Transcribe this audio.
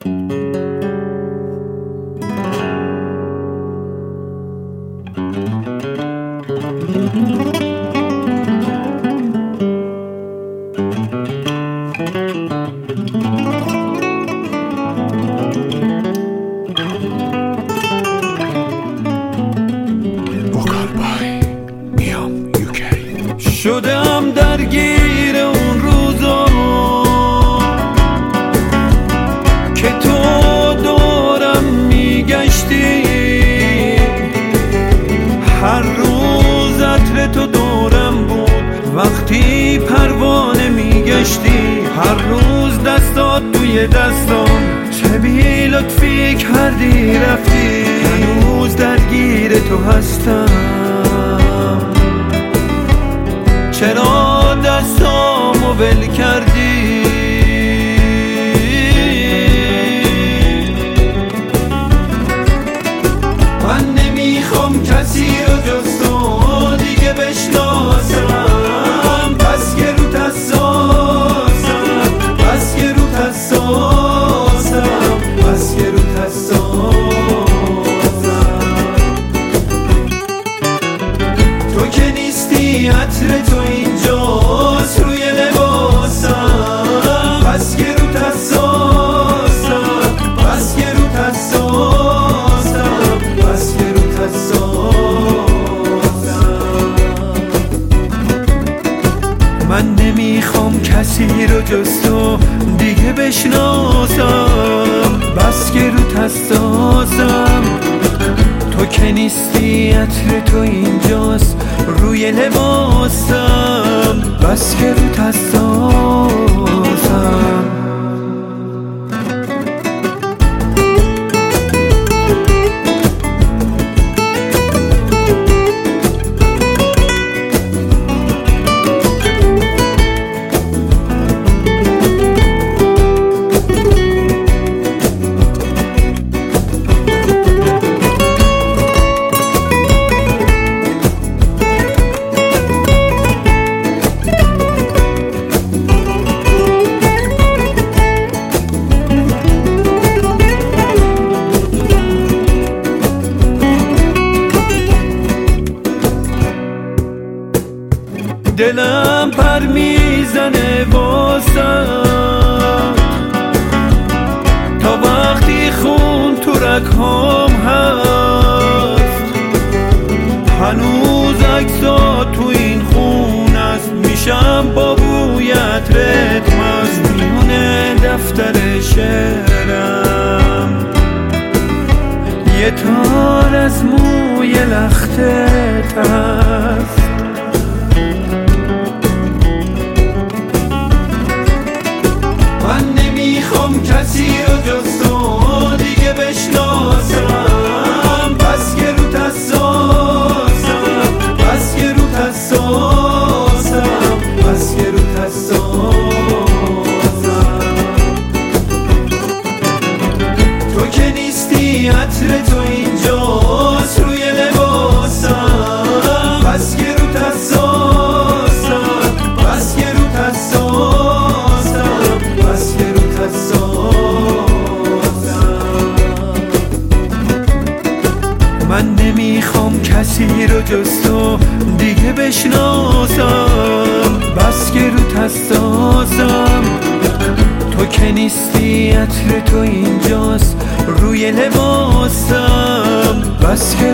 شدم درگیر اون روزا که تو دورم میگشتی، هر روز عطر تو دورم بود وقتی پروانه میگشتی، هر روز دستات توی دستام چه بی لطفی کردی رفتی، هنوز درگیر تو هستم، چرا دستامو ول کردی؟ من نمیخوام کسی رو جز تو دیگه بشناسم، بس که روت حساسم، بس که روت حساسم، بس که روت حساسم. تو که نیستی عطر تو اینجاست روی لباسم، بس که روت حساسم، بس که روت حساسم، بس که روت حساسم. من نمیخوام کسی رو جز تو دیگه بشناسم، بس که روت حساسم، تو که نیستی عطر تو اینجاست روی لباسم، بس که روت حساسم. دلم پر میزنه واسم تا وقتی خون تو رگهام هست، هنوز عکسات تو این خون است، میشم با بوی عطرت مست، میونه دفتر شعرم یه تار از موی لختت هست. من نمیخوام کسی رو جز تو دیگه بشناسم، بس که روت حساسم، بس که روت حساسم، بس که روت حساسم. تو که نیستی عطر تو اینجاست روی لباسم، بس که روت حساسم، بس که روت حساسم، بس که روت حساسم. من نمیخوام کسی رو جز تو دیگه بشناسم، بس که روت حساسم، تو که نیستی عطر تو اینجاست روی لباسم، بس که